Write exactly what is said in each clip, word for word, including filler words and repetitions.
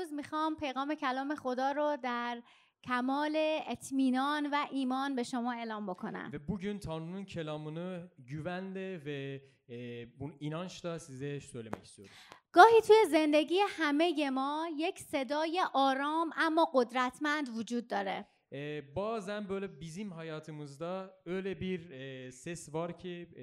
امروز میخوام پیغام کلام خدا رو در کمال اطمینان و ایمان به شما اعلام بکنم. Ve bugün Tanrı'nın kelamını güvenle ve e, bu inançla size söylemek istiyorum. گاهی توی زندگی همه ما یک صدای آرام اما قدرتمند وجود داره. E, bazen böyle bizim hayatımızda öyle bir e, ses var ki e,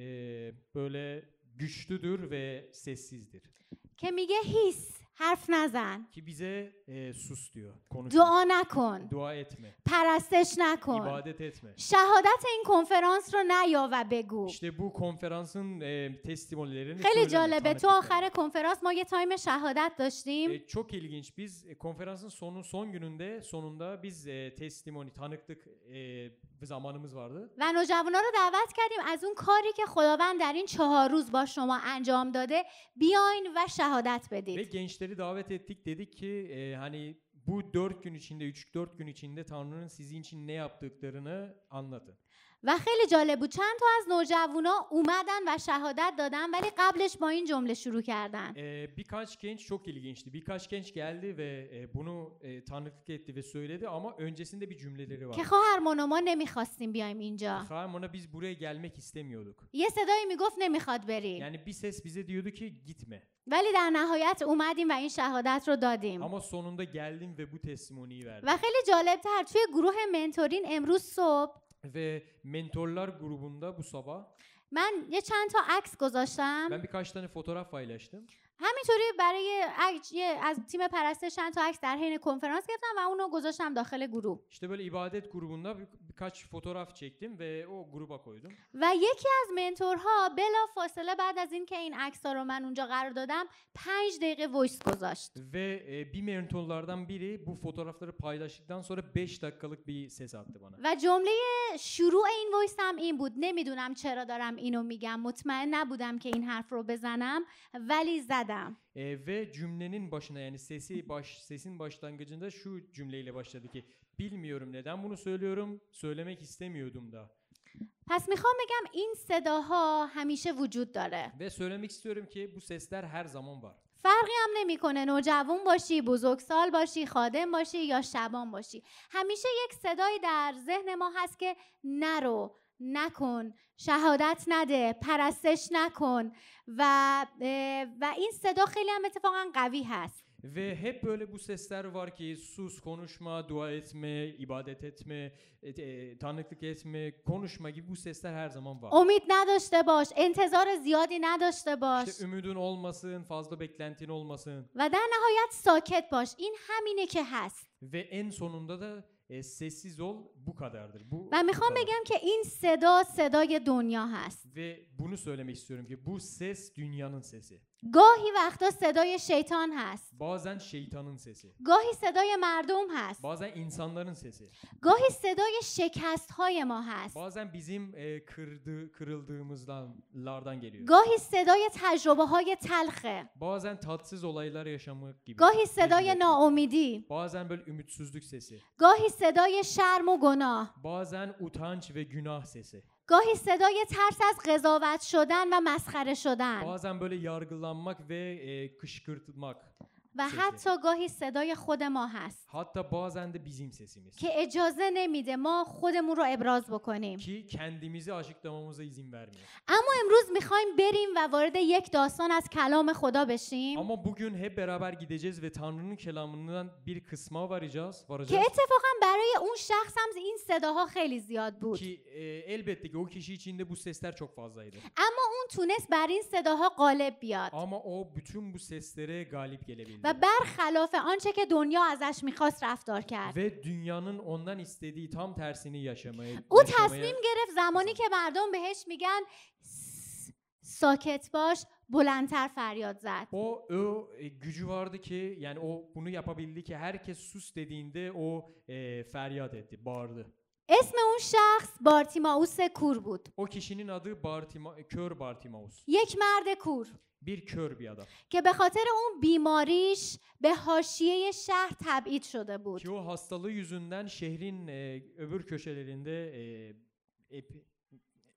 böyle güçlüdür ve sessizdir. که میگه هیس، حرف نزن، Ki bize e, sus diyor, konuşma, دعا نکن، dua etme, پرستش نکن، ibadet etme. شهادت این کنفرانس رو نیا و بگو. İşte bu konferansın e, testimonilerini خیلی söyleme, جالبه، تو tanıklıklarını. آخر کنفرانس ما یه تایم شهادت داشتیم. E, çok ilginç. Biz e, konferansın sonu son gününde sonunda biz e, testimony, tanıklık e, zamanımız vardı. و نوجوانا رو دعوت کردیم از اون کاری که خداوند در این چهار روز با شما انجام داده بیاین و شهادت Ve بدید. gençleri davet ettik. Dedik ki e, hani bu dört gün içinde, üç dört gün içinde Tanrı'nın sizin için ne yaptıklarını anlatın. و خیلی جالب بود، چند تا از نوجوانا اومدن و شهادت دادن ولی قبلش با این جمله شروع کردن. E, birkaç genç çok ilginçti. Birkaç genç geldi ve e, bunu e, tanıklık etti ve söyledi ama öncesinde bir cümleleri var. که خواهرمان ما نمیخواستیم بیایم اینجا. Efendim ona biz buraya gelmek istemiyorduk. یه صدایی میگفت نمیخواد بری. Yani bir ses bize diyordu ki gitme. ولی در نهایت اومدیم و این شهادت رو دادیم. Ama sonunda geldim ve bu testimoniyi verdim. و خیلی جالب تر توی گروه منتورین امروز صبح Ve mentorlar grubunda bu sabah من یه چند تا عکس گذاشتم. ben birkaç tane fotoğraf paylaştım. همینطوری برای عکس از تیم پرستش چند تا عکس در حین کنفرانس گرفتم و اونو گذاشتم داخل گروه. İşte böyle ibadet grubunda bir, birkaç fotoğraf çektim ve o gruba koydum. و یکی از منتورها بلا فاصله بعد از این که این عکس‌ها رو من اونجا قرار دادم پنج دقیقه وایس گذاشت. Ve e, bir mentorlardan biri bu fotoğrafları paylaştıktan sonra beş dakikalık bir ses attı bana. و جمله شروع این وایس هم این بود، نمیدونم چرا دارم اینو میگم، مطمئن نبودم که این حرف رو بزنم ولی زدم. E, ve cümlenin başına yani sesi baş sesin başlangıcında şu cümleyle başladı ki bilmiyorum neden bunu söylüyorum, söylemek istemiyordum da. پس میخوام بگم این صداها همیشه وجود داره. Ve söylemek istiyorum ki bu sesler her zaman var. فرقی هم نمیکنه نوجوان باشی، بزرگسال باشی، خادم باشی یا شبان باشی. همیشه یک صدایی در ذهن ما هست که نرو، نکن، شهادت نده، پرستش نکن و و این صدا خیلی هم اتفاقا قوی هست. Ve hep böyle bu sesler var ki sus, konuşma, dua etme, ibadet etme, e, e, tanıklık etme, konuşma gibi bu sesler her zaman var. امید نداشته باش، انتظار زیادی نداشته باش İşte ümidin olmasın, fazla beklentin olmasın و در نهایت ساکت باش. این همینه که هست. ve en sonunda da e, sessiz ol, bu kadardır. Bu, و bu میخوام kadar. بگم که این صدا صدای دنیا هست. Ve bunu söylemek istiyorum ki bu ses dünyanın sesi. گاهی وقتا صدای شیطان هست. Bazen şeytanın sesi. گاهی صدای مردم هست. Bazen insanların sesi. گاهی صدای شکست های ما هست. Bazen bizim e, kırdı, kırıldığımızlardan geliyor. گاهی صدای تجربه های تلخه. Bazen tatsız olaylar yaşamak gibi. گاهی صدای Tecrübe. ناامیدی. Bazen böyle ümitsizlik sesi. گاهی صدای شرم و گناه. Bazen utanç ve günah sesi. گاهی صدای ترس از قضاوت شدن و مسخره شدن. Bazen böyle yargılanmak ve e, kışkırtılmak. و sesi. حتی گاهی صدای خود ما هست Hatta bazen de bizim sesimiz. که اجازه نمیده ما خودمون رو ابراز بکنیم. Ki kendimizi açıklamamıza izin vermiyor. اما امروز میخوایم بریم و وارد یک داستان از کلام خدا بشیم Ama bugün hep beraber gideceğiz ve Tanrı'nın kelamından bir kısma varacağız. که varacağız. اتفاقا برای اون شخص هم این صداها خیلی زیاد بود. Ki e, elbette ki o kişi için de bu sesler çok fazlaydı. اما اون تونست بر این صداها غالب بیاد Ama o bütün bu seslere galip gelebildi. و برخلاف آنچه که دنیا ازش میخواست رفتار کرد. Ve dünyanın ondan istediği tam tersini yaşamaya, او yaşamaya تصمیم گرفت زمانی که مردم بهش میگن "س- ساکت باش" بلندتر فریاد زد. o, o e, gücü vardı ki yani o bunu yapabildi ki herkes sus dediğinde o e, feryat etti, bağırdı. اسم اون شخص بارتیمائوس کور بود. O kişinin adı Bartima, kör Bartimaus. یک مرد کور Bir kör bir adam. که به خاطر اون بیماریش به حاشیه شهر تبعید شده بود. Ki o hastalığı yüzünden şehrin e, öbür köşelerinde e, ep-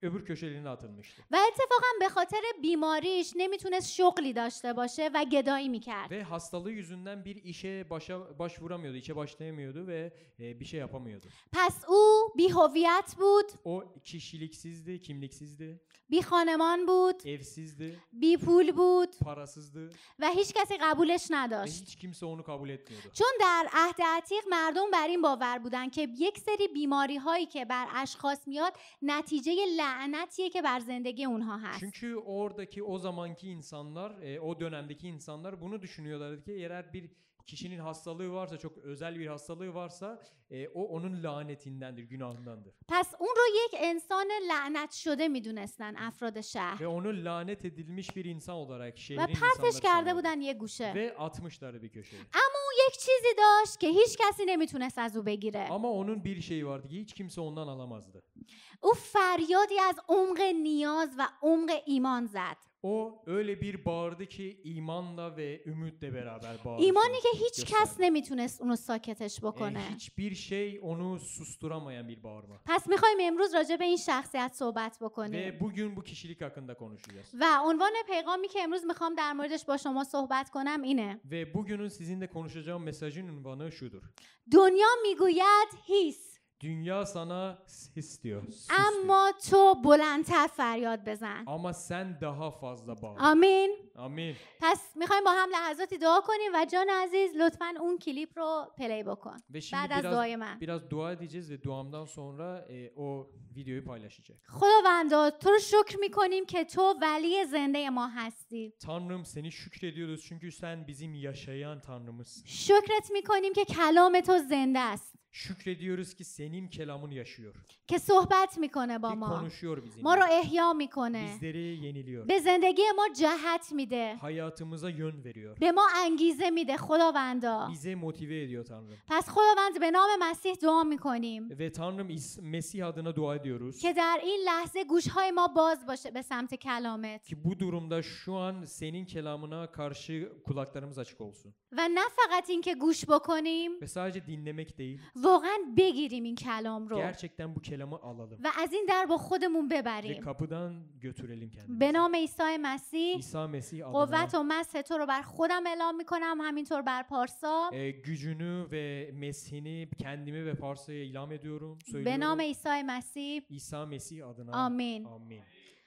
öbür köşelerine atılmıştı. و اتفاقا به خاطر بیماریش نمیتونست شغلی داشته باشه و گدایی میکرد. Ve hastalığı yüzünden bir işe başa başvuramıyordu, işe başlayamıyordu ve e, bir şey yapamıyordu. پس او بی هویت بود، O kişiliksizdi, kimliksizdi, بی خانمان بود، evsizdi, بی پول بود parasızdı و هیچ کسی قبولش ve نداشت. hiç kimse onu kabul etmiyordu. چون در عهد عتیق مردم بر این باور بودن که یک سری بیماری هایی که بر اشخاص میاد نتیجه لعنتیه که بر زندگی اونها هست. Çünkü oradaki o zamanki insanlar, e, o dönemdeki insanlar bunu düşünüyorlardı ki eğer bir kişinin hastalığı varsa, çok özel bir hastalığı varsa e, o onun lanetindendir, günahındandır. پس اون رو یک انسان لعنت شده میدونستن افراد شهر Ve onu lanet edilmiş bir insan olarak şehrin و insanları پرتش کرده sanıyordu. بودن یه گوشه. Ve atmışlardı bir köşeye. اون یک چیزی داشت که هیچ کسی نمیتونست از او بگیره. Ama onun bir şeyi vardı ki hiç kimse ondan alamazdı. او فریادی از عمق نیاز و عمق ایمان زد. O öyle bir bağırdı ki imanla ve ümitle beraber bağırdı. ایمانی که هیچ gösterdi. کس نمیتونست اونو ساکتش E, بکنه. hiçbir şey onu susturamayan bir bağırma. پس میخوایم امروز راجع به این شخصیت صحبت بکنیم. Ve bugün bu kişilik hakkında konuşacağız. و عنوان پیغامی که امروز میخوام در موردش با شما صحبت کنم اینه: Ve bugünün sizinle konuşacağım mesajın unvanı şudur. دنیا میگوید هیس، Dünya sana sis diyor. Sus diyor. اما تو بلندتر فریاد بزن. Ama sen daha fazla bağır. آمین. Amin. پس میخوایم با هم لحظاتی دعا کنیم و جان عزیز لطفاً اون کلیپ رو پلی بکن Ve şimdi بعد از biraz, دعای من. biraz dua edeceğiz ve duamdan sonra e, o videoyu paylaşacak. خداوندا تو رو شکر میکنیم که تو ولی زنده ما هستی. Tanrım seni şükrediyoruz çünkü sen bizim yaşayan Tanrımızsın. شکرت میکنیم که کلام تو زنده است، Şükrediyoruz ki senin kelamın yaşıyor. که صحبت میکنه با Ki ما، konuşuyor bizimle. ما رو احیا میکنه، Bizleri yeniliyor. به زندگی ما جهت میده، Hayatımıza yön veriyor. به ما انگیزه میده. خداوندا Bize motive ediyor Tanrım. پس خداوند به نام مسیح دعا میکنیم Ve Tanrım İs- Mesih adına dua ediyoruz. که در این لحظه گوشهای ما باز باشه به سمت کلامت Ki bu durumda şu an senin kelamına karşı kulaklarımız açık olsun. و نه فقط این که گوش بکنیم، Ve sadece dinlemek değil, واقعا بگیریم این کلام رو gerçekten bu kelamı alalım. و از این در با خودمون Ve ببریم. kapıdan götürelim به kendimizi. نام عیسی مسیح İsa Mesih قوت adına و مسح تو رو بر خودم اعلام میکنم، همینطور بر پارسا. e, gücünü ve mesihini kendime ve Parsa'ya ilam ediyorum, به söylüyorum. نام عیسی مسیح İsa Mesih adına. آمین. Amin.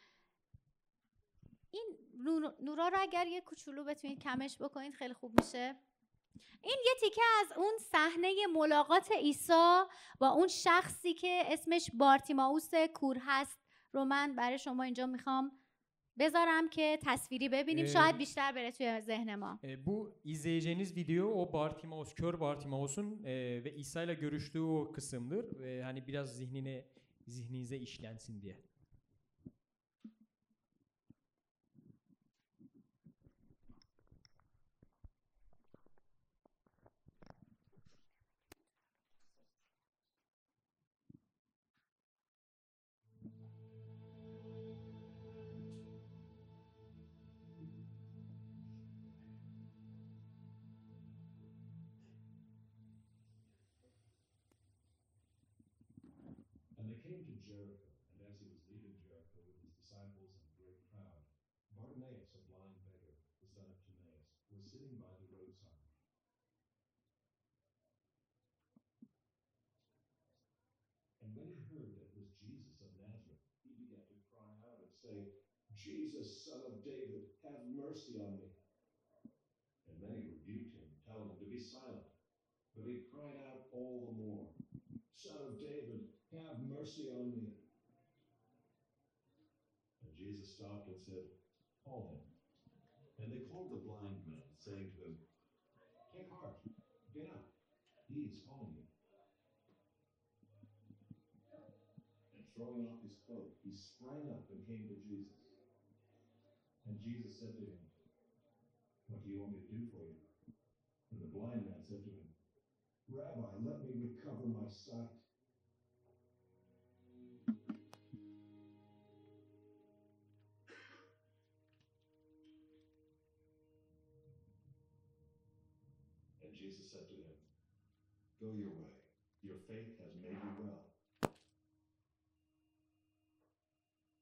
این نور- نورا رو اگر یه کوچولو بتونید کمش بکنید خیلی خوب میشه. این یه تیکه از اون صحنه ملاقات عیسی با اون شخصی که اسمش بارتیمائوس کور هست رو من برای شما اینجا میخوام بذارم که تصویری ببینیم، اه. شاید بیشتر بره توی ذهن ما. E, bu izleyeceğiniz video o Bartimaus, kör Bartimaus'un e, ve İsa ile görüştüğü o kısımdır. Ve hani biraz zihnine zihninize işlensin diye. And they came to Jericho, and as he was leaving Jericho with his disciples and a great crowd, Bartimaeus, a blind beggar, the son of Timaeus, was sitting by the roadside. And when he heard that it was Jesus of Nazareth, he began to cry out and say, "Jesus, son of David, have mercy on me." And many rebuked him, telling him to be silent. But he cried out all the more, "Son of David, have mercy on me." And Jesus stopped and said, "Call him." And they called the blind man, saying to him, "Take heart, get up, he is calling you." And throwing off his cloak, he sprang up and came to Jesus. And Jesus said to him, "What do you want me to do for you?" And the blind man said to him, "Rabbi, let me recover my sight." And Jesus said to him, "Go your way. Your faith has made you well."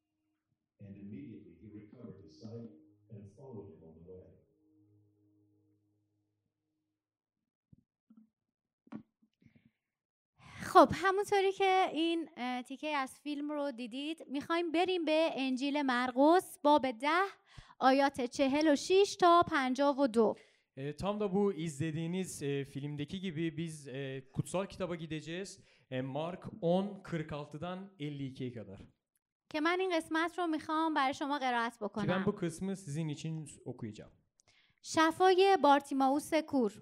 خب همونطوری که این اه، تیکه از فیلم رو دیدید میخوایم بریم به انجیل مرقس باب ده آیات چهل و شیش تا پنجاه و دو. E, tam da bu izlediğiniz e, filmdeki gibi biz e, kutsal kitaba gideceğiz. E, Mark on kırk altıdan elli ikiye kadar. که من این قسمت رو میخوام برای شما قرائت Ki ben بکنم. bu kısmı sizin için okuyacağım. شفای بارتیمائوس کور.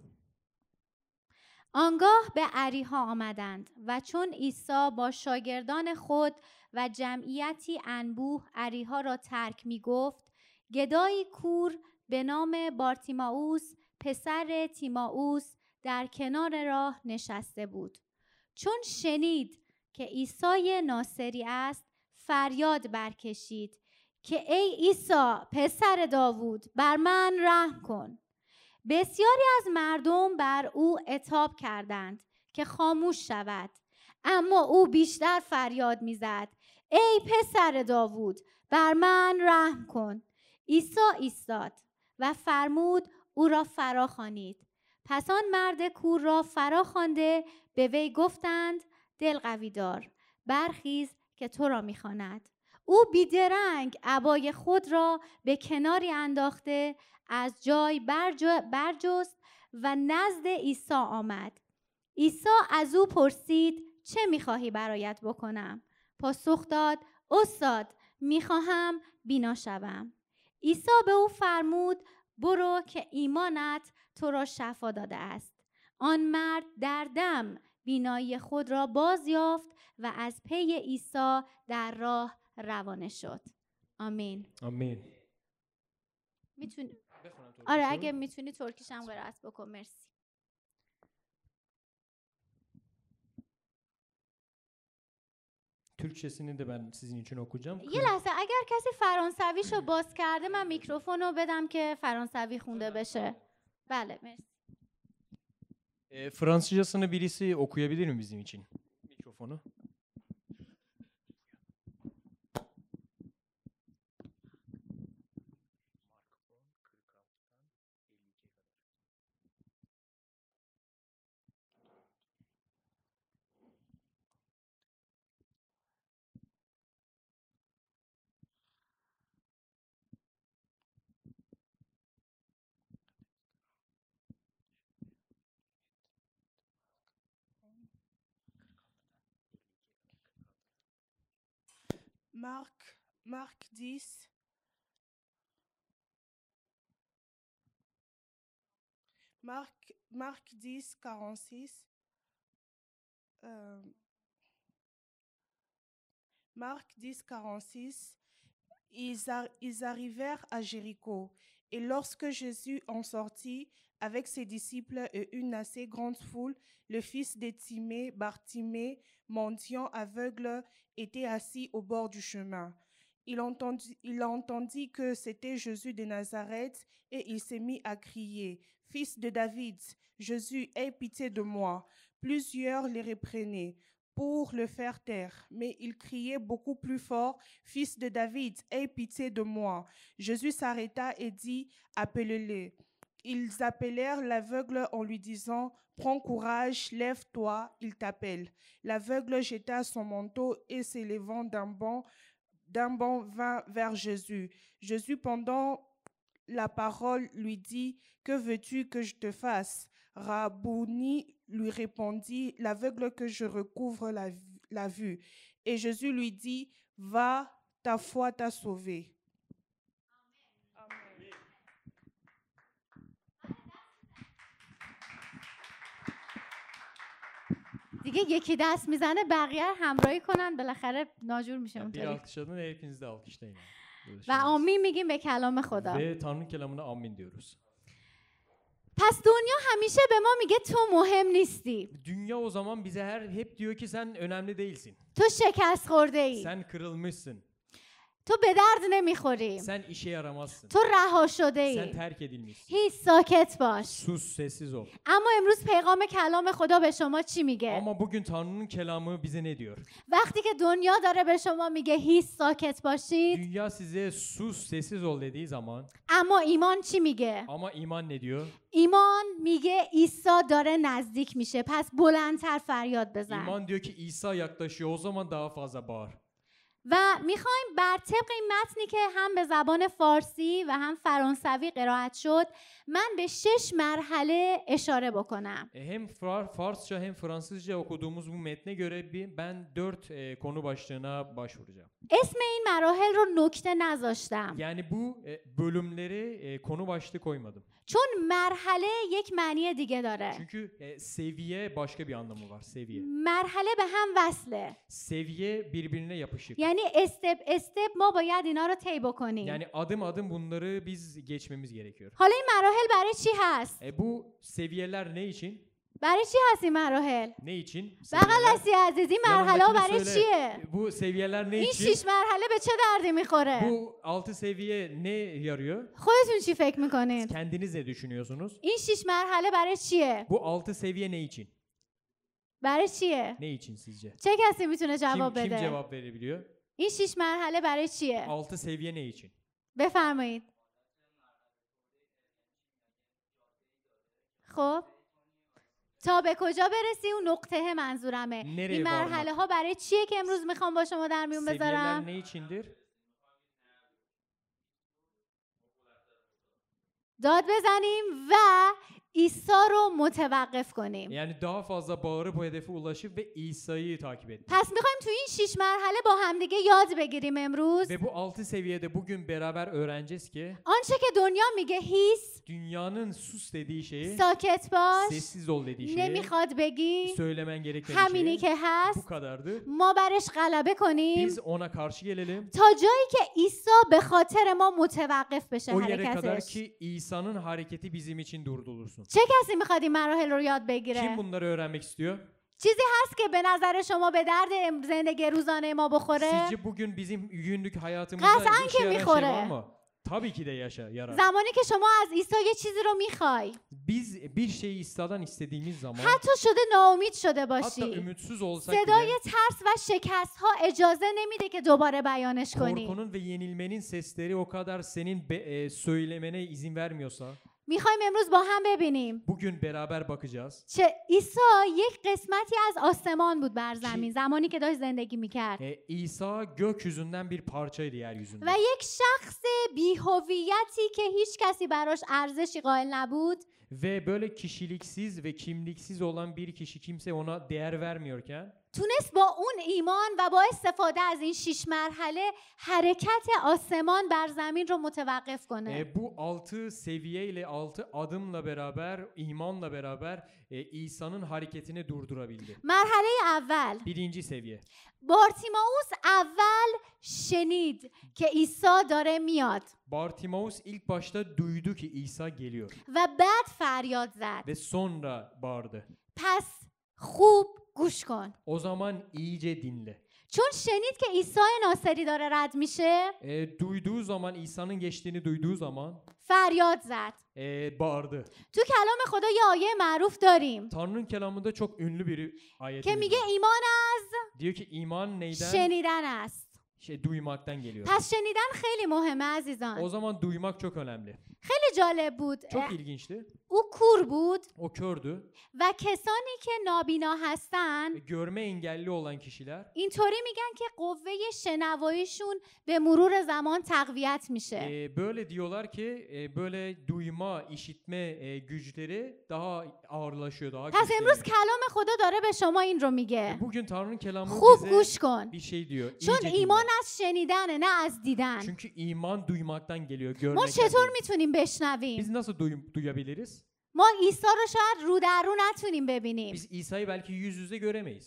آنگاه به اریحا آمدند و چون عیسی با شاگردان خود و جمعیتی انبوه اریحا را ترک می گفت، گدایی کور به نام بارتیمائوس پسر تیمائوس در کنار راه نشسته بود. چون شنید که عیسی ناصری است، فریاد برکشید که ای عیسی پسر داوود، بر من رحم کن. بسیاری از مردم بر او عتاب کردند که خاموش شود، اما او بیشتر فریاد میزد ای پسر داوود، بر من رحم کن. عیسی ایستاد و فرمود او را فرا خوانید. پس آن مرد کور را فرا خوانده به وی گفتند دل قوی دار، برخیز که تو را میخواند. او بیدرنگ عبای خود را به کناری انداخته از جای برجست و نزد عیسی آمد. عیسی از او پرسید چه میخواهی برایت بکنم؟ پاسخ داد استاد، میخواهم بینا شوم. عیسی به او فرمود برو که ایمانت تو را شفا داده است. آن مرد در دم بینایی خود را باز یافت و از پی عیسی در راه روانه شد. آمین. Amin. میتونی بخونم تو آره رو. اگه میتونی ترکیش هم قرائت بکن. مرسی. Türkçesini de ben sizin için okuyacağım. یه لحظه اگر کسی فرانسویشو باز کرده من میکروفون رو بدم که فرانسوی خونده بشه. بله مرسی. E, Fransızcasını birisi okuyabilir mi bizim için? Mikrofonu. Marc, Marc dix, Marc, Marc dix, quarante-six, euh, Marc dix, quarante-six, ils, ar- ils arrivèrent à Jéricho. Et lorsque Jésus en sortit avec ses disciples et une assez grande foule, le fils de Timée, Bartimée, mendiant aveugle, était assis au bord du chemin. Il entendit, il entendit que c'était Jésus de Nazareth et il s'est mis à crier « Fils de David, Jésus, aie pitié de moi !» Plusieurs les reprenaient pour le faire taire, mais il criait beaucoup plus fort « Fils de David, aie pitié de moi !» Jésus s'arrêta et dit « Appelez-le !» Ils appelèrent l'aveugle en lui disant « Prends courage, lève-toi, il t'appelle. » L'aveugle jeta son manteau et s'élevant d'un bond, d'un bond vint vers Jésus. Jésus, pendant la parole, lui dit « Que veux-tu que je te fasse ?» Rabouni lui répondit « L'aveugle que je recouvre la, la vue. » Et Jésus lui dit « Va, ta foi t'a sauvé. » دیگه یکی دست میزنه بقیه همراهی کنن بالاخره ناجور میشه Yani bir اونطوری. alkışladın hepiniz de alkışlayın. Böyle و şey olmaz. آمین میگیم به کلام خدا. Ve Tanrı'nın kelamına amin diyoruz. پس دنیا همیشه به ما میگه تو مهم نیستی. Dünya o zaman bize her hep diyor ki sen önemli değilsin. تو شکست خورده ای. Sen kırılmışsın. تو به درد نمیخوری. Sen işe yaramazsın. تو رها شده Sen ای. terk edilmişsin. هیچ ساکت باش. Sus, sessiz ol. اما امروز پیغام کلام خدا به شما چی میگه؟ Ama bugün Tanrı'nın kelamı bize ne diyor? وقتی که دنیا داره به شما میگه هیچ ساکت باشید، Dünya size sus, sessiz ol dediği zaman اما ایمان چی میگه؟ ama iman ne diyor? ایمان میگه عیسی داره نزدیک میشه، پس بلندتر فریاد بزن. İman diyor ki İsa yaklaşıyor. O zaman daha fazla bağır. و میخوایم بر طبق این متنی که هم به زبان فارسی و هم فرانسوی قرائت شد، من به شش مرحله اشاره بکنم. E, Hem Far- Farsça hem Fransızca okuduğumuz bu metne göre bir- ben dört e, konu başlığına başvuracağım. اسم این مراحل رو نکته نذاشتم، Yani bu e, bölümleri e, konu başlığı koymadım. چون مرحله یک معنی دیگه داره. Çünkü e, seviye başka bir anlamı var. Seviye. مرحله به هم وصله، Seviye birbirine yapışık. یعنی استپ استپ ما باید اینا رو طی بکنیم. Yani adım adım bunları biz geçmemiz gerekiyor. حالا این مراحل برای چی هست؟ E, bu seviyeler ne için? برای چی هست این مراحل؟ Ne için? بغل Seviyeler- هستی عزیز، این مرحله ها Yanındakine برای söyle. چیه؟ Bu seviyeler ne این için? شیش مرحله به چه دردی میخوره؟ Bu altı seviye ne yarıyor? خودتون چی فکر میکنید؟ Kendiniz ne düşünüyorsunuz? این شیش مرحله برای چیه؟ Bu altı seviye ne için? برای چیه؟ Ne için sizce? چه کسی میتونه Kim, جواب kim بده؟ cevap verebiliyor? این شیش مرحله برای چیه؟ Altı seviye ne için? بفرمایید. خب تا به کجا برسی اون نقطه منظورمه. Nereye این مرحله varmak? ها برای چیه که امروز میخوام با شما در میون Seviyeler بذارم؟ ne içindir? داد بزنیم و عیسی رو متوقف کنیم. Yani daha fazla bağırıp o hedefe ulaşıp ve İsa'yı takip etmek. پس میخوایم تو این شیش مرحله با همدیگه یاد بگیریم امروز Ve bu altı seviyede bugün beraber öğreneceğiz ki آنچه که دنیا میگه هیس، dünyanın sus dediği şeyi, ساکت باش، sessiz ol dediği şeyi, نمیخواد بگی، söylemen gereken همینی şeyi که هست، bu kadardı. ما برش غلبه کنیم Biz ona karşı gelelim. تا جایی که عیسی به خاطر ما متوقف بشه O yere kadar حرکتش. ki İsa'nın hareketi bizim için durdurulsun. چه کسی میخواد این مراحل رو یاد Kim بگیره؟ bunları öğrenmek istiyor? چیزی هست که به نظر شما به درد ام- زندگی روزانه ما بخوره؟ Sizce bugün bizim günlük hayatımızda قطعاً işe که yarayan şey میخوره. var mı? Tabii ki de yaşa, yarar. زمانی که شما از عیسی یه چیزی رو میخوای، Biz bir şeyi İsa'dan istediğimiz zaman حتی شده ناامید شده hatta باشی، ümitsiz olsak صدای bile ترس و شکست ها اجازه نمیده که دوباره بیانش کنی. korkunun ve yenilmenin sesleri o kadar senin be- e, söylemene izin vermiyorsa میخوایم امروز با هم ببینیم bugün beraber bakacağız. چه عیسی یک قسمتی از آسمان بود بر زمین زمانی که داشت زندگی میکرد E, İsa gökyüzünden bir parçaydı yeryüzünde. و یک شخص بی‌هویتی که هیچ کسی براش ارزشی قائل نبود Ve böyle kişiliksiz ve kimliksiz olan bir kişi, kimse ona değer vermiyorken تونست با اون ایمان و با استفاده از این شش مرحله حرکت آسمان بر زمین رو متوقف کنه. e, bu altı seviyeyle, altı adımla beraber, imanla beraber e, İsa'nın hareketini durdurabildi. مرحله اول، Birinci seviye. بارتیمائوس اول شنید که عیسی داره میاد Bartimaeus ilk başta duydu ki İsa geliyor و بعد فریاد زد. ve sonra bağırdı. پس خوب گوش کن، O zaman iyice dinle. چون شنید که عیسی ناصری داره رد میشه E, duyduğu zaman, İsa'nın geçtiğini duyduğu zaman فریاد زد. e, bağırdı. تو کلام خدا یه آیه معروف داریم Tanrı'nın kelamında çok ünlü bir که ayetimiz میگه var. ایمان از Diyor ki iman neyden? شنیدن است. Şey, duymaktan geliyor. پس شنیدن خیلی مهمه O عزیزان. zaman duymak çok önemli. خیلی جالب بود. Çok ilginçti. او کور بود O kördü. و کسانی که نابینا E, هستن Görme engelli olan kişiler اینطوری میگن که قوه شنواییشون به مرور زمان تقویت میشه. e, böyle diyorlar ki e, böyle duyma, işitme e, güçleri daha ağırlaşıyor, daha پس امروز güçleniyor. کلام خدا داره به شما این رو میگه. E, Bugün Tanrı'nın kelamı خوب bize گوش کن. bir şey diyor. چون iyice dinle. ایمان از شنیدنه نه از دیدن. Çünkü iman duymaktan geliyor, ما görmekten چطور değil. میتونیم بشنویم؟ Biz nasıl duy- duyabiliriz? ما عیسی رو شاید رو در رو نتونیم ببینیم Biz İsa'yı belki yüz yüze göremeyiz.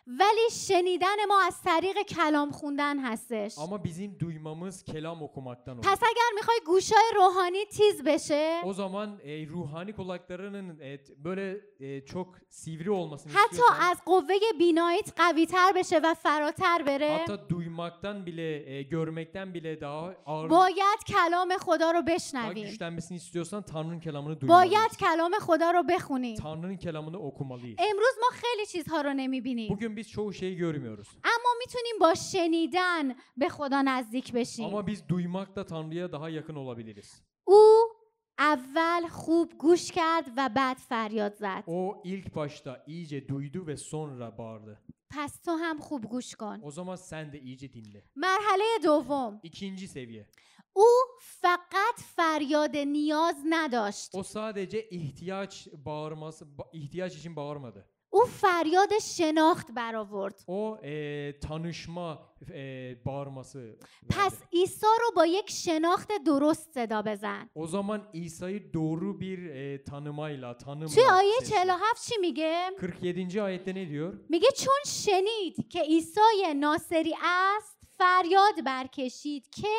ولی شنیدن ما از طریق کلام خوندن هستش. Ama bizim duymamız kelam okumaktan olur. پس اگر میخوای گوشای روحانی تیز بشه، O zaman e, ruhani kulaklarının e, t- böyle e, çok sivri olmasını حتی istiyorsan, از قوه بیناییت قوی تر بشه و فراتر بره، hatta duymaktan bile, e, görmekten bile daha ağır, باید کلام خدا رو daha بشنویم. güçlenmesini istiyorsan Tanrı'nın kelamını باید duymalıyız. کلام خدا رو بخونیم. Tanrı'nın kelamını okumalıyız. امروز ما خیلی چیزها رو نمیبینیم، Bugün biz çoğu şeyi görmüyoruz. اما میتونیم با شنیدن به خدا نزدیک بشیم. Ama biz duymakla Tanrı'ya daha yakın olabiliriz. او اول خوب گوش کرد و بعد فریاد زد. O ilk başta iyice duydu ve sonra bağırdı. پس تو هم خوب گوش کن. O zaman sen de iyice dinle. مرحله دوم، İkinci seviye. او فقط فریاد نیاز نداشت. O sadece ihtiyaç bağırması, ba- ihtiyaç için bağırmadı. او فریاد شناخت برآورد. O e, tanışma e, bağırması پس verdi. عیسی رو با یک شناخت درست صدا بزن. O zaman İsa'yı doğru bir e, tanımayla, توی tanımla آیه sesle. چهل و هفت چی میگه؟ kırk yedinci ayette ne diyor? میگه چون شنید که عیسی ناصری است فریاد برکشید که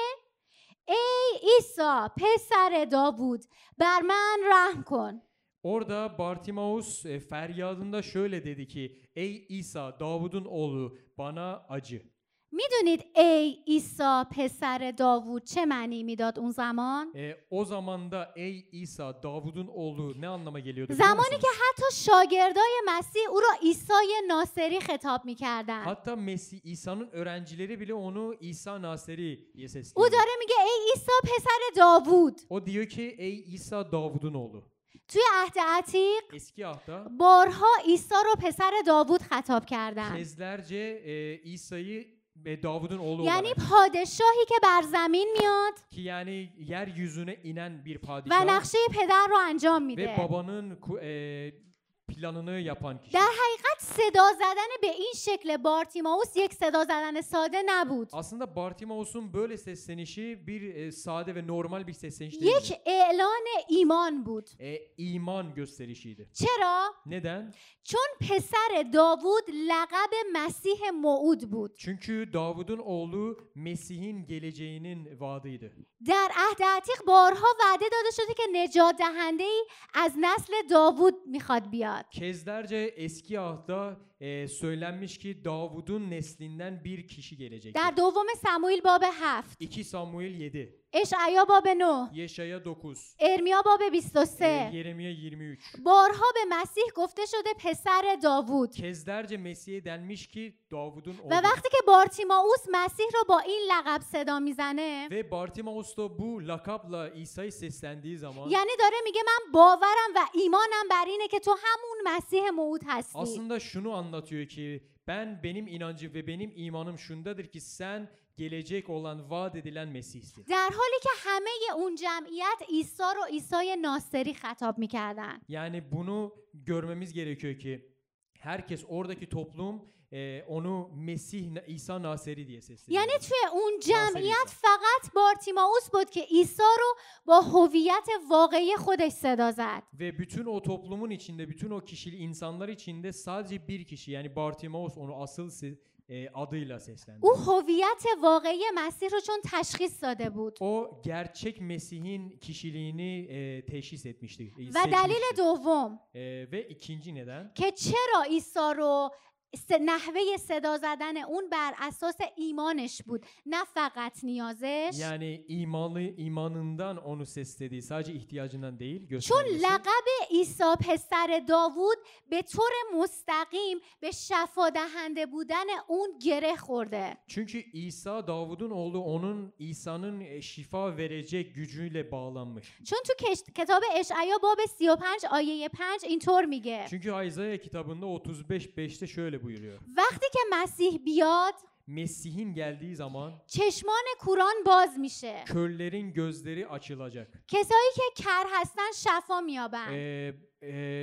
ای عیسی پسر داوود بر من رحم کن. Orada Bartimaus e, feryadında şöyle dedi ki: Ey İsa, Davud'un oğlu, bana acı. میدونید ای عیسی پسر داوود چه معنی میداد اون زمان؟ E, o zaman da ey İsa, Davud'un oğlu ne anlama geliyordu biliyor زمانی musunuz? که حتی شاگردای مسیح او را عیسی ناصری خطاب میکردن. Hatta Mesih İsa'nın öğrencileri bile onu İsa Naseri diye او sesleniyor. داره میگه ای عیسی پسر داوود. O diyor ki ey İsa, Davud'un oğlu. توی عهد عتیق Eski ahta بارها عیسی رو پسر داوود خطاب کردن. kezlerce e, İsa'yı ve Davud'un oğlu یعنی olarak, پادشاهی که بر زمین میاد ki yani yeryüzüne inen bir و padişah نقشه پدر رو انجام ve میده. babanın ku- e, planını yapan kişi. در حقیقت صدا زدن به این شکل بارتیمائوس یک صدا زدن ساده نبود. Aslında Bartimaus'un böyle seslenişi bir e, sade ve normal bir sesleniş یک değildi. اعلان ایمان بود. E, iman gösterişiydi. چرا؟ Neden? چون پسر داوود لقب مسیح موعود بود. Çünkü Davud'un oğlu Mesih'in geleceğinin vaadıydı. در عهد عتیق بارها وعده داده شده که نجات دهنده ای از نسل داوود میخواد بیاد. Kezlerce eski ahda e, söylenmiş ki Davud'un neslinden bir kişi gelecek. در دوم سموئیل باب هفت، iki Samuel yedi, اشعیا باب نه، Yeşaya dokuz, ارمیا باب بیست و e, سه، Yeremia yirmi üç. بارها به مسیح گفته شده پسر داوود. Kezlerce Mesih'e denmiş ki Davud'un و oğlu. وقتی که بارتیمائوس مسیح رو با این لقب صدا میزنه، Ve Bartimaus da bu lakapla İsa'yı seslendiği zaman یعنی داره میگه من باورم و ایمانم بر اینه که تو همون مسیح موعود هستی. aslında şunu anlatıyor ki ben benim inancım ve benim imanım şundadır ki sen gelecek olan vaat edilen Mesih'sin. در حالی که همه اون جمعیت عیسی رو عیسی ناصری خطاب میکردن. Yani bunu görmemiz gerekiyor ki herkes oradaki toplum e, onu Mesih İsa Naseri diye sesleniyor. یعنی توی اون ناصری جمعیت عیسی. فقط بارتیمائوس بود که عیسی رو با هویت واقعی خودش صدا زد. Ve bütün o toplumun içinde, bütün o kişili insanlar içinde sadece bir kişi yani Bartimaus onu asıl se- e, adıyla seslendi. او هویت واقعی مسیح رو چون تشخیص داده بود. O gerçek Mesih'in kişiliğini e, teşhis etmişti. e, و دلیل seçmişti. دوم E, ve ikinci neden? که چرا عیسی رو س- نحوه صدا زدن اون بر اساس ایمانش بود نه فقط نیازش. Yani imanı imanından onu seslediği, sadece ihtiyacından değil چون göstergesi. لقب عیسی پسر داوود به طور مستقیم به شفا دهنده بودن اون گره خورده. Çünkü İsa Davud'un oğlu onun İsa'nın e, şifa verecek gücüyle bağlanmış. چون تو کش- کتاب اشعیا باب سی و پنج آیه پنج اینطور میگه Çünkü İsaiah kitabında otuz beş beşte şöyle buyuruyor. وقتی که مسیح بیاد Mesih'in geldiği zaman چشمان کوران باز میشه. körlerin gözleri açılacak. کسایی که کر هستن شفا میابن. Ee, e,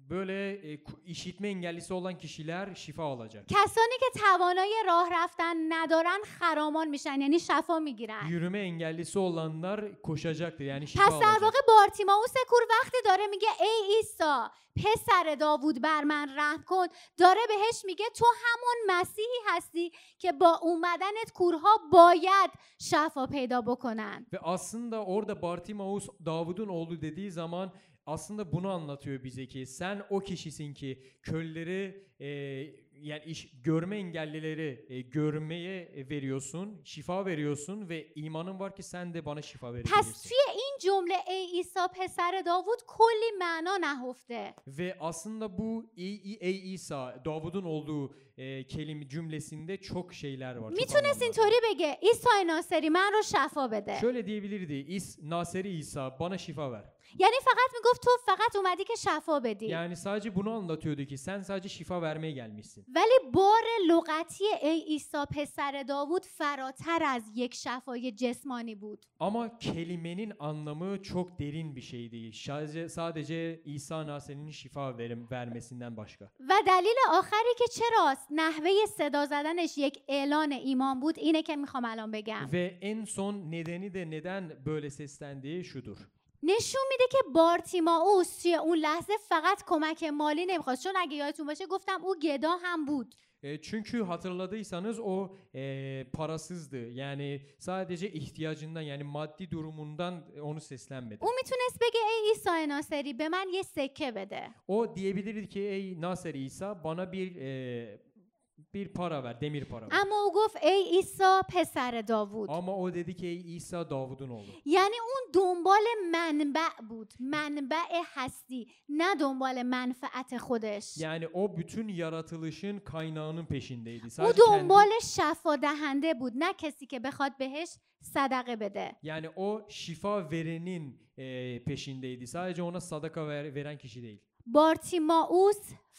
böyle e, ku- işitme engellisi olan kişiler şifa alacak. کسانی که توانایی راه رفتن ندارن خرامان میشن، یعنی شفا میگیرن. Yürüme engellisi olanlar koşacaktır, yani şifa پس در alacak. واقع بارتیمائوس کور وقتی داره میگه ای عیسی پسر داوود بر من رحم کن، داره بهش میگه تو همون مسیحی هستی که با اومدنت کورها باید شفا پیدا بکنن. Ve aslında orada Bartimaus Davud'un oğlu dediği zaman aslında bunu anlatıyor bize ki sen o kişisin ki kölleri e, yani iş, görme engellileri e, görmeye e, veriyorsun, şifa veriyorsun ve imanın var ki sen de bana şifa پس verebilirsin. توی این جمله ای عیسی پسر داوود کلی معنا نهفته. Ve aslında bu ey, ey İsa, Davud'un olduğu e, kelime cümlesinde çok şeyler var. çok میتونست anlamlar var. اینطوری بگه عیسی ناصری من رو شفا بده. Şöyle diyebilirdi: İs, Naseri İsa bana şifa ver. یعنی فقط میگفت تو فقط اومدی که شفا بدی. Yani sadece bunu anlatıyordu ki sen sadece şifa vermeye gelmişsin. ولی بار لغتی ای عیسی پسر داوود فراتر از یک شفای جسمانی بود. Ama kelimenin anlamı çok derin bir şeydi. Sadece, sadece İsa Naseri'nin şifa verim, vermesinden başka. و دلیل آخری که چراست نحوه صدا زدنش یک اعلان ایمان بود اینه که میخوام الان بگم. Ve en son nedeni de neden böyle seslendiği şudur. نشون میده که بارتیمائوس توی اون لحظه فقط کمک مالی نمیخواست، چون اگه یادتون باشه گفتم او گدا هم بود. E, çünkü hatırladıysanız o e, parasızdı. Yani sadece ihtiyacından, yani maddi durumundan onu seslenmedi. او میتونست بگه ای عیسی ناصری به من یه سکه بده. O diyebilirdi ki ey Naseri İsa bana bir e, bir para ver, demir para ver. اما او گفت ای عیسی پسر داوود. Ama o dedi ki ey İsa Davud'un oğlu. یعنی اون دنبال منبع بود، منبع هستی، نه دنبال منفعت خودش. Yani o bütün yaratılışın kaynağının peşindeydi. او Sadece kendi, دنبال شفا دهنده بود، نه کسی که بخواد بهش صدقه بده. yani o şifa verenin e, peşindeydi. Sadece ona sadaka ver, veren kişi değil. بارتیمائوس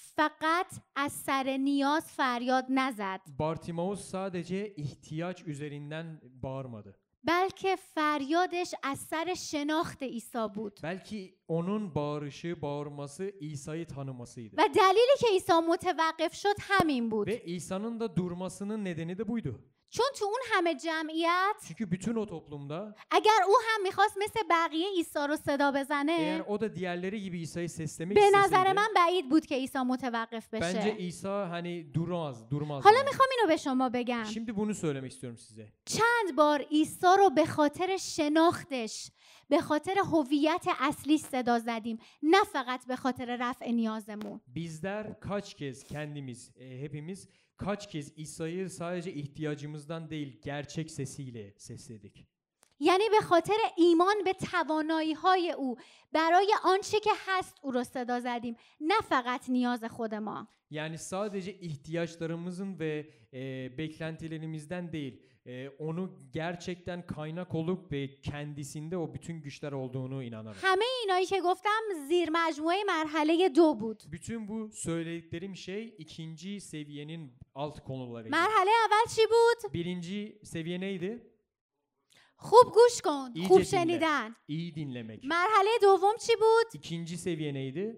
فقط از سر نیاز فریاد نزد، Bartimaus sadece ihtiyaç üzerinden bağırmadı. بلکه فریادش از سر شناخت عیسی بود. Belki onun bağırışı, bağırması İsa'yı tanımasıydı. و دلیلی که عیسی متوقف شد همین بود. Ve İsa'nın da durmasının nedeni de buydu. چون تو اون همه جمعیت Çünkü bütün o toplumda اگر او هم میخواست مثل بقیه عیسی رو صدا eğer بزنه، o da diğerleri gibi İsa'yı seslemek به نظر isteseydi, من بعید بود که عیسی متوقف bence بشه. İsa hani durmaz, durmaz. حالا yani. میخوام اینو به شما بگم. Şimdi bunu söylemek istiyorum size. چند بار عیسی رو به خاطر شناختش، به خاطر هویت اصلی صدا زدیم، نه فقط به خاطر رفع نیازمون. Bizler kaç kez kendimiz, e, hepimiz kaç kez İsa'yı sadece ihtiyacımızdan değil, gerçek sesiyle sesledik. یعنی به خاطر ایمان به توانایی های او برای آنچه که هست او رو صدا زدیم، نه فقط نیاز خود ما. Yani sadece ihtiyaçlarımızın ve e, beklentilerimizden değil, e, onu gerçekten kaynak olup ve kendisinde o bütün güçler olduğunu inanırım. همه اینایی که گفتم زیر مجموعه مرحله دو بود. Bütün bu söylediklerim şey ikinci seviyenin alt konularıydı. مرحله اول چی بود؟ Birinci seviye neydi? خوب گوش کن، İyice خوب dinle. شنیدن. İyi dinlemek. مرحله دوم چی بود؟ İkinci seviye neydi?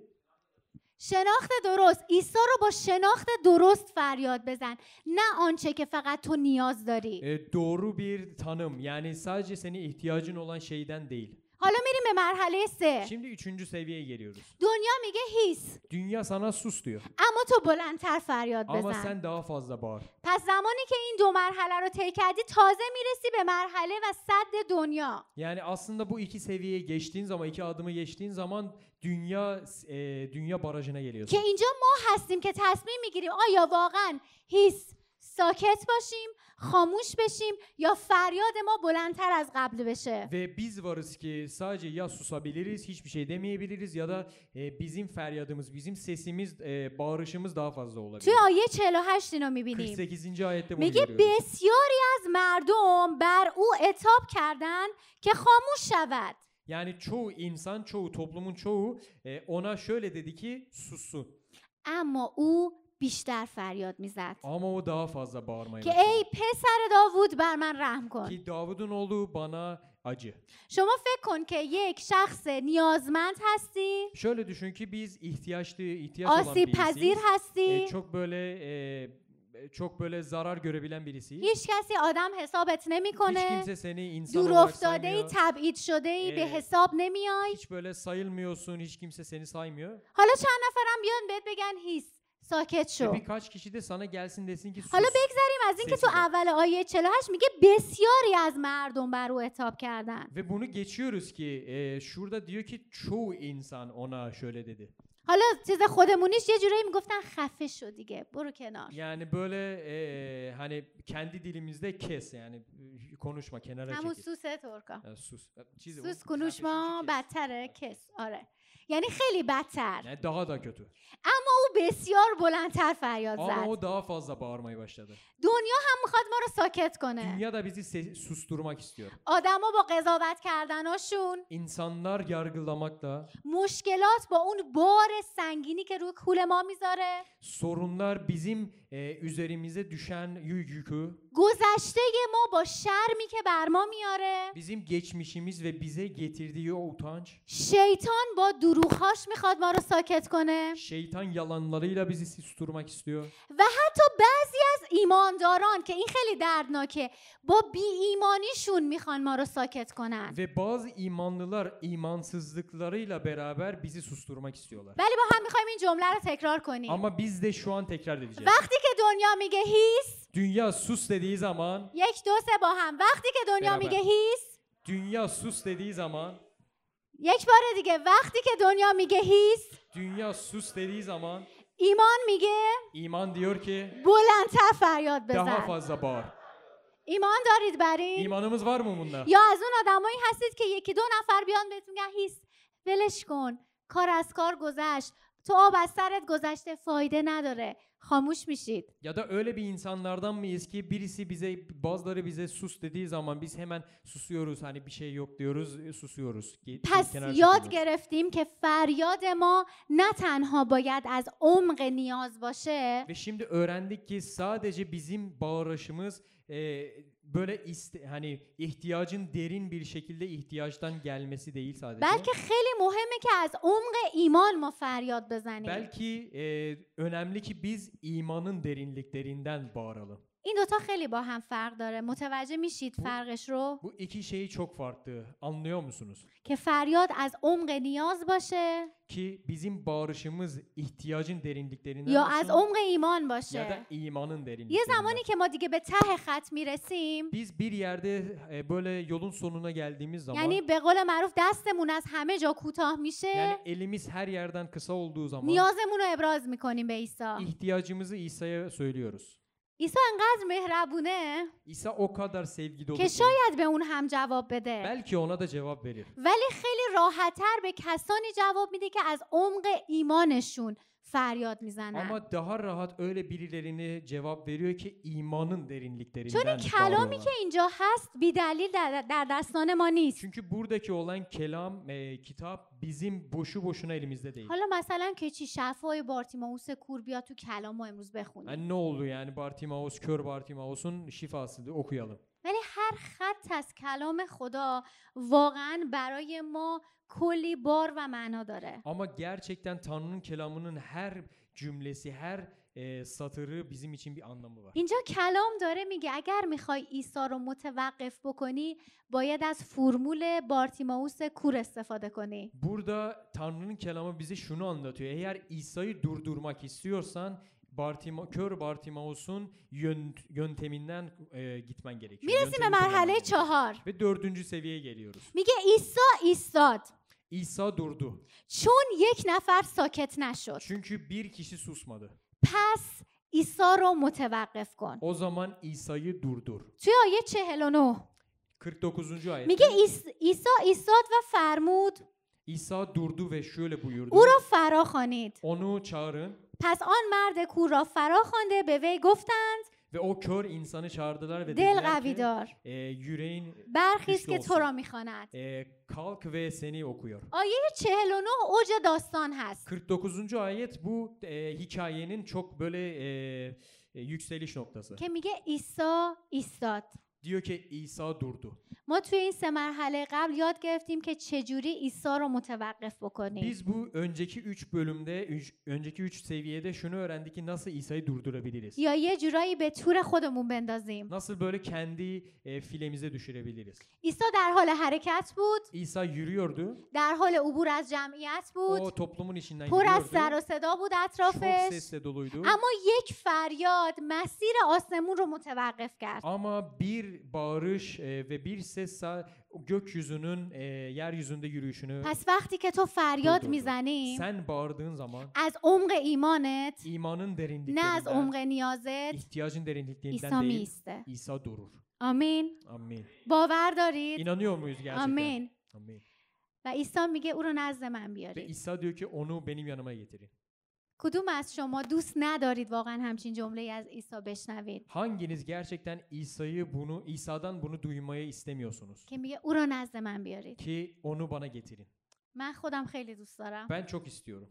شناخت درست. عیسی رو با شناخت درست فریاد بزن، نه آنچه که فقط تو نیاز داری. E, doğru bir tanım. Yani sadece senin ihtiyacın olan şeyden değil. حالا میریم به مرحله سه. Şimdi üçüncü seviyeye geliyoruz. دنیا میگه هیس، Dünya sana sus diyor. اما تو بلندتر فریاد Ama بزن. sen daha fazla bağır. پس زمانی که این دو مرحله رو طی کردی تازه میرسی به مرحله و صد دنیا. Yani aslında bu iki seviyeye geçtiğin zaman, iki adımı geçtiğin zaman dünya e, dünya barajına geliyorsun. که اینجا ما هستیم که تصمیم میگیریم آیا واقعا هیس ساکت باشیم، خاموش بشیم یا فریاد ما بلندتر از قبل بشه. Ve biz varız ki sadece ya susabiliriz, hiçbir şey demeyebiliriz ya da e, bizim feryadımız, bizim sesimiz, e, bağırışımız daha fazla olabilir. توی آیه چهل و هشت اینو میبینیم. kırk sekizinci ayette bunu میگه görüyoruz. بسیاری از مردم بر او عتاب کردند که خاموش شود. Yani çoğu insan, çoğu toplumun çoğu e, ona şöyle dedi ki sussun. اما او بیشتر فریاد میزد Ama o daha fazla bağırmaya که başladı. ای پسر داوود بر من رحم کن. Ki Davud'un oğlu bana acı. شما فکر کن که یک شخص نیازمند هستی، Şöyle düşün ki biz ihtiyaçlı, ihtiyaç olan آسیب پذیر birisiyiz. E, هستی، çok böyle e, çok böyle zarar görebilen birisiyiz. هیچ کسی آدم حسابت Hiç نمیکنه، kimse seni insan دور olarak افتاده ای، saymıyor. تبعید شده ای، به اه. حساب نمیای. Hiç böyle sayılmıyorsun, hiç kimse seni saymıyor. حالا چند نفرم بیان بهت بگن هیس، ساکت Ve شو. birkaç kişi de sana gelsin desin ki sus. حالا بگذریم از اینکه تو سیزده. اول آیه چهل و هشت میگه بسیاری از مردم بر او عتاب کردن. Ve bunu geçiyoruz ki e, şurada diyor ki çoğu insan ona şöyle dedi. حالا چیز خودمونیش یه جورایی میگفتن خفه شو دیگه، برو کنار. Yani böyle e, hani kendi dilimizde kes yani e, konuşma kenara همون çekil. سوسه ترکا. Yani sus. چیزی سوس o, کنوشما خفه شو که kes. بدتره کس. آره، یعنی خیلی بدتر. Yani daha da kötü. اما او بسیار بلندتر فریاد Ama زد. o daha fazla bağırmaya başladı. دنیا هم میخواد ما رو ساکت کنه. Dünya da bizi se- susturmak istiyor. آدما با قضاوت کردناشون، İnsanlar yargılamakla, مشکلات با اون بار سنگینی که روی کول ما میذاره، sorunlar bizim e, üzerimize düşen yük yükü, گذشته ما با شرمی که بر ما میاره، bizim geçmişimiz ve bize getirdiği o utanç, شیطان با دروغهاش میخواد ما رو ساکت کنه şeytan yalanlarıyla bizi susturmak istiyor. و حتی بعضی از ایمانداران که این خیلی دردناکه با بی ایمانیشون میخوان ما رو ساکت کنن. Ve bazı imanlılar imansızlıklarıyla beraber bizi susturmak istiyorlar. ولی با هم میخوایم این جمله رو تکرار کنیم. Ama biz de şu an tekrar edeceğiz. وقتی که دنیا میگه هیس، Dünya sus dediği zaman, یک دو سه با هم، وقتی که دنیا برابر. میگه هیس، dünya sus dediği zaman, یک بار دیگه وقتی که دنیا میگه هیس، dünya sus dediği zaman ایمان میگه iman diyor ki بلندتر فریاد daha بزن. fazla bağır. ایمان دارید بر این؟ İmanımız var mı bunda? یا از اون آدمایی هستید که یکی دو نفر بیان بهتون میگن هیس، ولش کن، کار از کار گذشت، تو آب از سرت گذشته، فایده نداره، خاموش میشید. Ya da öyle bir insanlardan mıyız ki birisi bize, bazıları bize sus dediği zaman biz hemen susuyoruz, hani bir şey yok diyoruz, e, susuyoruz. Ge- پس kenara یاد çekiliyoruz. گرفتیم که فریاد ما نه تنها باید از عمق نیاز باشه، Ve şimdi öğrendik ki sadece bizim bağırışımız e, böyle iste, hani ihtiyacın derin bir şekilde ihtiyaçtan gelmesi değil sadece. بلکه خیلی مهمه که از عمق ایمان ما فریاد بزنیم. Belki e, önemli ki biz imanın derinliklerinden bağıralım. این دوتا خیلی با هم فرق داره. متوجه میشید فرقش رو؟ Bu iki şey çok farklı. Anlıyor musunuz? که فریاد از عمق نیاز باشه Ki bizim bağırışımız ihtiyacın derinliklerinden یا از olsun عمق ایمان ya باشه. da imanın یه derinliklerinden. زمانی که ما دیگه به ته خط میرسیم، Biz bir yerde e, böyle yolun sonuna geldiğimiz zaman یعنی به قول معروف دستمون از همه جا کوتاه میشه، yani elimiz her yerden kısa olduğu zaman نیازمون رو ابراز میکنیم به عیسی. ihtiyacımızı İsa'ya söylüyoruz. عیسی انقدر مهربونه İsa o kadar sevgi dolu که ki شاید به اون هم جواب بده، belki ona da cevap verir. ولی خیلی راحت‌تر به کسانی جواب میده که از عمق ایمانشون فریاد میزنن. Ama daha rahat öyle birilerine cevap veriyor ki imanın derinliklerinden چون این کلامی bağırıyorlar. که اینجا هست بی دلیل در, در دستان ما نیست. Çünkü buradaki olan kelam, e, kitap bizim boşu boşuna elimizde değil. حالا مثلا که چی شفای بارتیمائوس کور بیا تو کلامو امروز بخونیم، Yani ne oldu yani Bartimaus, kör Bartimaus'un şifasını okuyalım. ولی هر خط از کلام خدا واقعا برای ما کلی بار و معنا داره. Ama gerçekten Tanrı'nın kelamının her cümlesi, her e, satırı bizim için bir anlamı var. اینجا کلام داره میگه اگر میخوای عیسی رو متوقف بکنی باید از فرمول بارتیمائوس کور استفاده کنی. Burada Tanrı'nın kelamı bize şunu anlatıyor. Eğer İsa'yı durdurmak istiyorsan Bartima, kör Bartimaus'un yön, yönteminden e, gitmen gerekiyor. میرسیم به Yöntemini kullanman مرحله gerekiyor. چهار. Ve dördüncü seviyeye geliyoruz. میگه عیسی ایستاد İsa durdu. چون یک نفر ساکت نشد. Çünkü bir kişi susmadı. پس عیسی رو متوقف کن. O zaman İsa'yı durdur. توی آیه چهل و نه kırk dokuzuncu ayet. میگه ایس- عیسی ایستاد و فرمود İsa durdu ve şöyle buyurdu. او را فرا خوانید. Onu çağırın. پس آن مرد کور را فرا خوانده به وی گفتند Ve o kör insanı çağırdılar ve دل dediler قوی ki دار، e, yüreğin برخیز güçlü که تو olsun. را میخواند. E, kalk ve seni okuyor. آیه چهل و نه اوج داستان هست. kırk dokuzuncu ayet bu e, hikayenin çok böyle e, e, yükseliş noktası. که میگه عیسی ایستاد. diyor ki İsa durdu. ما توی این سه مرحله قبل یاد گرفتیم که چجوری عیسی رو متوقف بکنیم. Biz bu önceki üç bölümde, üç, önceki üç seviyede şunu öğrendik ki nasıl İsa'yı durdurabiliriz? یا یه جورایی به تور خودمون بندازیم. Nasıl böyle kendi e, filemize düşürebiliriz? عیسی در حال حرکت بود، İsa yürüyordu. در حال عبور از جمعیت بود، O toplumun içinden پر از سر gidiyordu. و صدا بود Çok اطرافش، sesle doluydu. اما یک فریاد مسیر آسمون رو متوقف کرد. Ama bir bağırış e, ve bir ses sa- gökyüzünün e, yeryüzünde yürüyüşünü پس وقتی که تو فریاد durdurdu. میزنی Sen bağırdığın zaman از عمق ایمانت، imanın نه از derinliklerinden, عمق نیازت، ihtiyacın عیسی derinliklerinden değil, میسته. İsa durur. آمین. Amin. باور دارید؟ İnanıyor muyuz gerçekten? آمین. Amin. و عیسی میگه او رو نزد من Ve بیارید. İsa diyor ki onu benim yanıma getirin. کدوم از شما دوست ندارید واقعا همچین جمله از عیسی بشنوید Hanginiz gerçekten İsa'yı bunu İsa'dan bunu duymayı istemiyorsunuz? که میگه او رو نزد من بیارید؟ Ki onu bana getirin. من خودم خیلی دوست دارم. Ben çok istiyorum.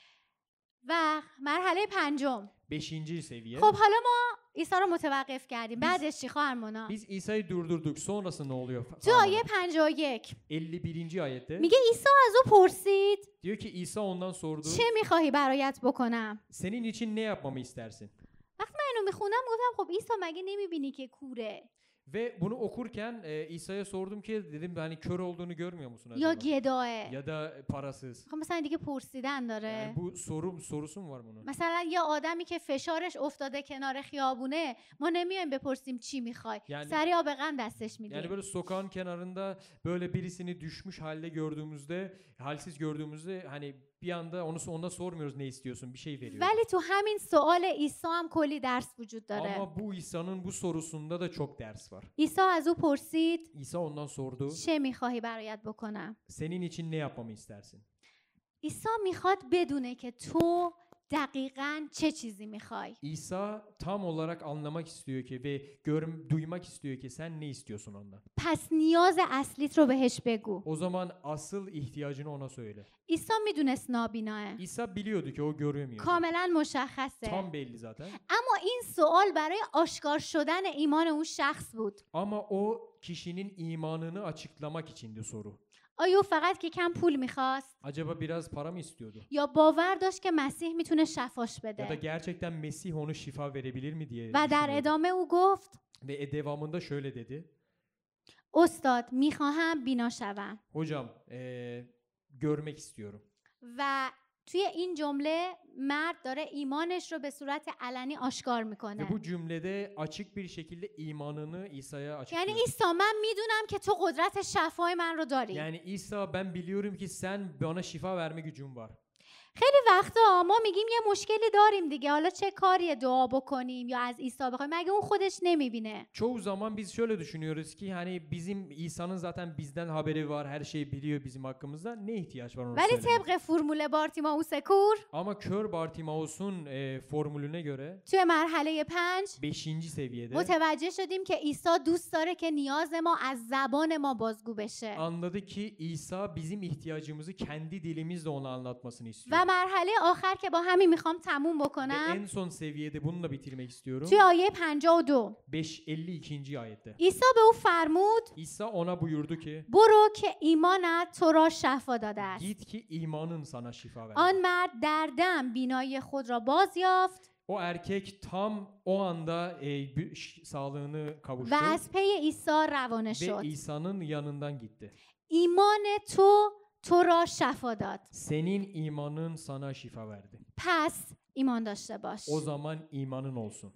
و مرحله پنجم، Beşinci seviye. خب حالا ما عیسی رو متوقف کردیم، بعدش چی خواهر مونا؟ Biz İsa'yı durdurduk. Sonrası ne oluyor? تو آیه پنجاه و یک elli birinci ayette میگه عیسی از او پرسید diyor ki İsa ondan sordu. چه میخواهی برایت بکنم؟ Senin için ne yapmamı istersin? وقتی من اینو میخونم گفتم خب عیسی مگه نمیبینی که کوره Ve bunu okurken e, İsa'ya sordum ki dedim hani kör olduğunu görmüyor musun یا acaba? گداه؟ Ya da parasız. خب مثلا دیگه پرسیدن داره. Yani bu soru sorusu mu var bunun? مثلا یه آدمی که فشارش افتاده کنار خیابونه ما نمیایم بپرسیم چی میخوای، یعنی- سری آب غم دستش میدیم. Yani böyle sokağın kenarında böyle birisini düşmüş halde gördüğümüzde, halsiz gördüğümüzde hani bir anda onu onda sormuyoruz ne istiyorsun, bir şey veriyoruz. ولی تو همین سوال عیسی هم کلی درس وجود داره. Ama bu İsa'nın bu sorusunda da çok ders var. عیسی از او پرسید İsa ondan sordu. چه میخواهی برایت بکنم؟ Senin için ne yapmamı istersin? عیسی میخواد بدونه که تو دقیقاً چه چیزی میخوای. İsa tam olarak anlamak istiyor ki ve gör, duymak istiyor ki sen ne istiyorsun ondan. پس نیاز اصلیت رو بهش بگو. O zaman asıl ihtiyacını ona söyle. عیسی میدونست نابیناه. İsa biliyordu ki o göremiyordu. کاملا مشخصه. Tam belli zaten. اما این سوال برای آشکار شدن ایمان اون شخص بود. Ama o kişinin imanını açıklamak içindi soru. آیا او فقط که کم پول میخواست Acaba biraz para mı istiyordu? یا باور داشت که مسیح میتونه شفاش Ya da بده؟ gerçekten Mesih onu şifa verebilir mi diye و در düşünüyordu. ادامه او گفت Ve devamında şöyle dedi. استاد میخواهم بینا شوم. Hocam eee, görmek istiyorum. و توی این جمله مرد داره ایمانش رو به صورت علنی آشکار میکنه. Ve bu cümlede açık bir şekilde imanını İsa'ya açıklıyor. یعنی عیسی من میدونم که تو قدرت شفای من رو داری. Yani İsa ben biliyorum ki sen bana şifa verme gücün var. خیلی وقتا ما میگیم یه مشکلی داریم دیگه، حالا چه کاری دعا بکنیم یا از عیسی بخوایم، مگه اون خودش نمیبینه؟ Çoğu zaman biz şöyle düşünüyoruz ki hani bizim İsa'nın zaten bizden haberi var, her şeyi biliyor bizim hakkımızda. Ne ihtiyaç var ona ولی söylemeye? طبق فرمول بارتیمائوس کور Ama kör Bartimaus'un e, formülüne göre توی مرحله پنج beşinci seviyede متوجه شدیم که عیسی دوست داره که نیاز ما از زبان ما بازگو بشه. anladı ki İsa bizim ihtiyacımızı kendi dilimizle ona anlatmasını و istiyor. مرحله آخر که با همین میخوام تموم Ve بکنم en son seviyede bununla bitirmek istiyorum. توی آیه پنجاه و دو beş elli ikinci ayette. عیسی به او فرمود İsa ona buyurdu ki برو که ایمانت تو را شفا داده است. git ki imanın sana şifa آن verdi. مرد در دم بینایی خود را باز یافت O erkek tam o anda e, bir ş- sağlığını kavuştu و از پی عیسی روانه ve شد. İsa'nın yanından gitti. ایمان تو تو را شفا داد. Senin imanın sana şifa verdi. پس ایمان داشته باش. O zaman imanın olsun.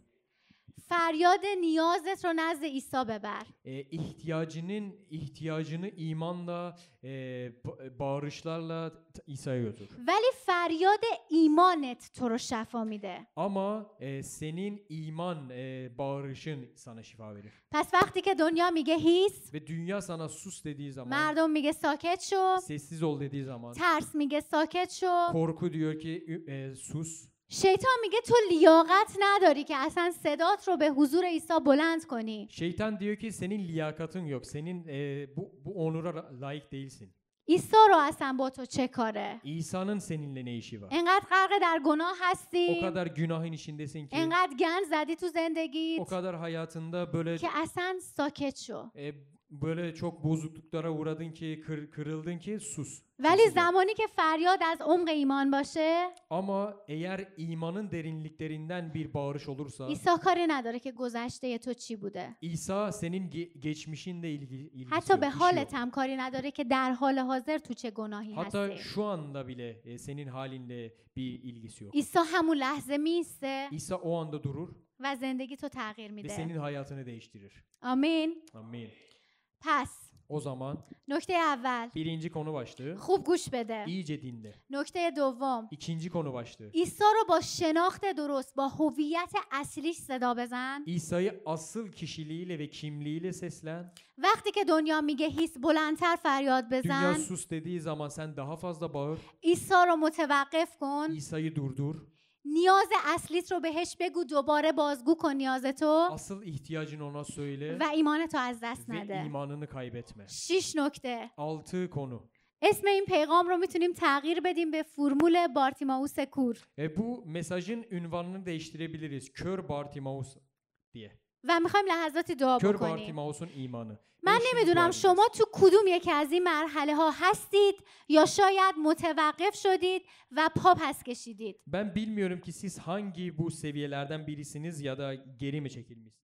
فریاد نیازت رو نزد عیسی ببر. E, ihtiyacının ihtiyacını imanla, e, ba- bağırışlarla t- İsa'ya götür. ولی فریاد ایمانت تو رو شفا میده. Ama e, senin iman e, bağırışın sana şifa verir. پس وقتی که دنیا میگه هیس، Ve dünya sana sus dediği zaman, مردم میگه ساکت شو، sessiz ol dediği zaman, ترس میگه ساکت شو، korku diyor ki ü- e, sus. شیطان میگه تو لیاقت نداری که اصلا صدات رو به حضور عیسی بلند کنی. Şeytan diyor ki senin liyakatın yok. Senin e, bu bu onura la- layık değilsin. عیسی رو اصلا با تو چه کاره؟ İsa'nın seninle ne işi var? انقدر غرق در گناه O هستی، kadar günahın içindesin ki, انقدر گند زدی تو زندگیت o kadar hayatında böyle که اصلا ساکت شو. e, böyle çok bozukluklara uğradın ki, kır- kırıldın ki sus. ولی Sessiz ol. زمانی که فریاد از عمق ایمان باشه، Ama eğer imanın derinliklerinden bir bağırış olursa, عیسی کاری نداره که گذشته تو چی بوده. İsa senin ge- geçmişinle ilgili ilgisi حتی yok, به işi حالت yok. هم کاری نداره که در حال حاضر تو چه گناهی Hatta هستی. şu anda bile e, senin halinle bir ilgisi yok. عیسی همون لحظه میسته İsa o anda durur و زندگی تو تغییر ve میده. senin hayatını değiştirir. آمین. Amin. پس O zaman نکته اول، birinci konu başlığı, خوب گوش بده. iyice dinle. نکته دوم، İkinci konu başlığı, عیسی رو با شناخت درست، با هویت اصلیش صدا بزن. İsa'yı asıl kişiliğiyle ve kimliğiyle seslen. وقتی که دنیا میگه هیس بلندتر فریاد Dünya بزن، sus dediği zaman sen daha fazla bağır. عیسی رو متوقف کن. İsa'yı durdur. نیاز اصلیت رو بهش بگو، دوباره بازگو کن نیازتو Asıl ihtiyacını ona söyle و ایمانتو از دست ve نده. imanını kaybetme. شش نکته. Altı konu. اسم این پیغام رو میتونیم تغییر بدیم به فرمول بارتیمائوس کور E bu mesajın ünvanını değiştirebiliriz. Kör Bartimaus diye. و میخوایم لحظاتی دعا Kör بکنیم. Bartimaus'un imanı. من Ve şimdi dua نمیدونم edeceğiz. شما تو کدوم یکی از این مرحله ها هستید یا شاید متوقف شدید و پا پس کشیدید. Ben bilmiyorum ki siz hangi bu seviyelerden birisiniz ya da geri mi çekilmiş,